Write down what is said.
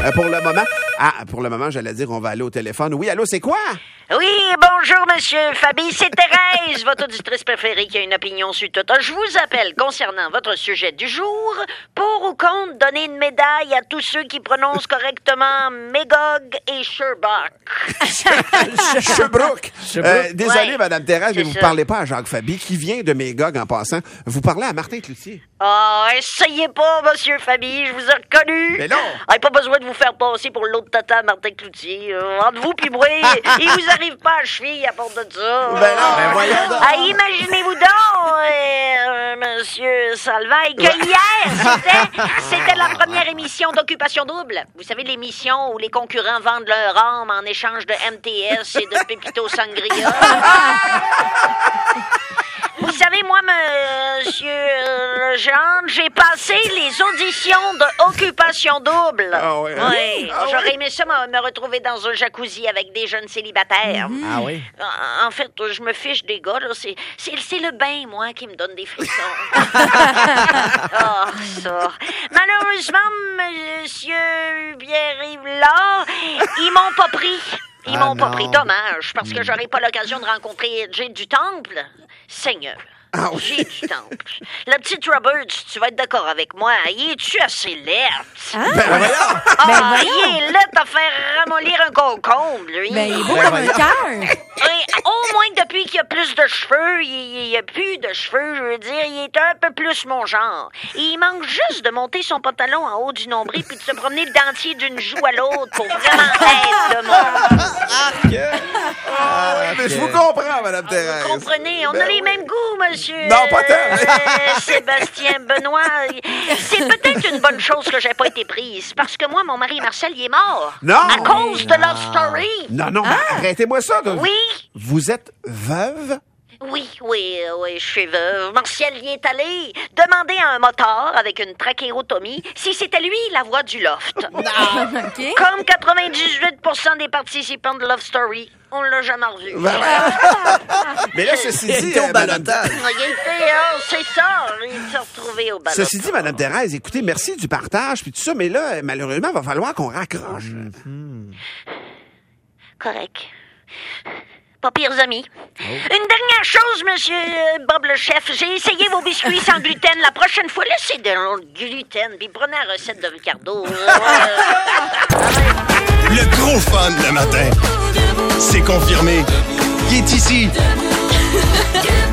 pour le moment. Pour le moment, j'allais dire, on va aller au téléphone. Oui, allô, c'est quoi? Oui, bonjour, monsieur Fabi. C'est Thérèse, votre auditrice préférée qui a une opinion sur tout. Je vous appelle concernant votre sujet du jour. Pour ou contre donner une médaille à tous ceux qui prononcent correctement Magog et Sherbrooke. Sherbrooke. Désolé, Ouais, Madame Thérèse, mais c'est vous ne ça. parlez pas à Jacques Fabi, qui vient de Magog en passant. Vous parlez à Martin Cloutier. Oh, essayez pas, monsieur Fabi, je vous ai reconnu. Mais non. Pas besoin de vous faire passer pour l'autre tata Martin Cloutier. Entre vous puis moi, il vous arrive pas à cheville à part de ça. Ben non, ben voyons donc. Imaginez-vous donc, monsieur Salvaille, que hier, c'était la première émission d'Occupation Double. Vous savez, l'émission où les concurrents vendent leur âme en échange de MTS et de Pépito Sangria. Vous savez, moi, monsieur Legendre, j'ai passé les auditions de Occupation Double. Ah oui, hein? Oui. Ah J'aurais oui? aimé ça, me retrouver dans un jacuzzi avec des jeunes célibataires. Ah oui? En fait, je me fiche des gars, là. C'est le bain, moi, qui me donne des frissons. Ah, ça. Malheureusement, monsieur Pierre-Yves là, ils m'ont pas pris. Ils m'ont pas non. pris. Dommage, parce que j'aurais pas l'occasion de rencontrer Jay du Temple. Seigneur. Ah oui. Jay du Temple. La petite Roberts, tu vas être d'accord avec moi, il est-tu assez laid? Ben voyons. Ah, il est laid à faire ramollir un concombre, lui. Ben, il est beau Ben comme un voyons. cœur. Oui, au moins depuis qu'il y a plus de cheveux, il y a plus de cheveux, je veux dire, il est un peu plus mon genre. Il manque juste de monter son pantalon en haut du nombril puis de se promener le dentier d'une joue à l'autre pour vraiment être de mon... Ah oui, mais je vous comprends, Madame Thérèse. Vous comprenez, on Ben a les oui. mêmes goûts, monsieur. Non, pas tant. Sébastien Benoît. C'est peut-être une bonne chose que j'ai pas été prise, parce que moi, mon mari Marcel, il est mort. Non. À cause de Love Story. Non, non, mais arrêtez-moi ça. là. Oui. Vous êtes veuve? Oui, je suis veuve. Martial y est allé demander à un motard avec une trachéotomie si c'était lui la voix du loft. OK. Comme 98% des participants de Love Story, on l'a jamais revu. Mais là, ceci dit, était au Madame... balotage. Il était, c'est ça, il s'est retrouvé au ballon. Ceci dit, Madame Thérèse, écoutez, merci du partage puis tout ça, mais là, malheureusement, il va falloir qu'on raccroche. Correct. Pas pires amis. Une dernière chose, monsieur Bob le chef. J'ai essayé vos biscuits sans gluten. La prochaine fois, laissez de gluten, puis prenez la recette de Ricardo. Le gros fun le matin. C'est confirmé. Il est ici.